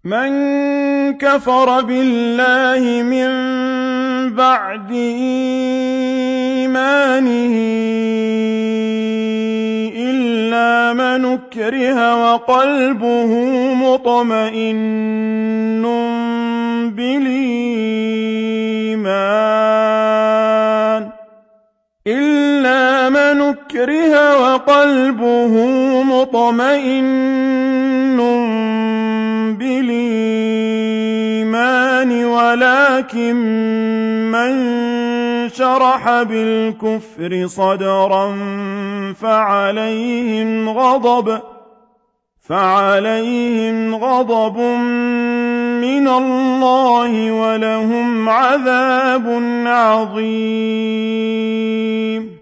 مَن كَفَرَ بِاللَّهِ مِن بَعْدِ إِيمَانِهِ إِلَّا مَنْ أُكْرِهَ وَقَلْبُهُ مُطْمَئِنٌّ بِالْإِيمَانِ ولكن مَّن شَرَحَ بِالْكُفْرِ صَدْرًا فَعَلَيْهِمْ غَضَبٌ مِّنَ اللَّهِ وَلَهُمْ عَذَابٌ عَظِيمٌ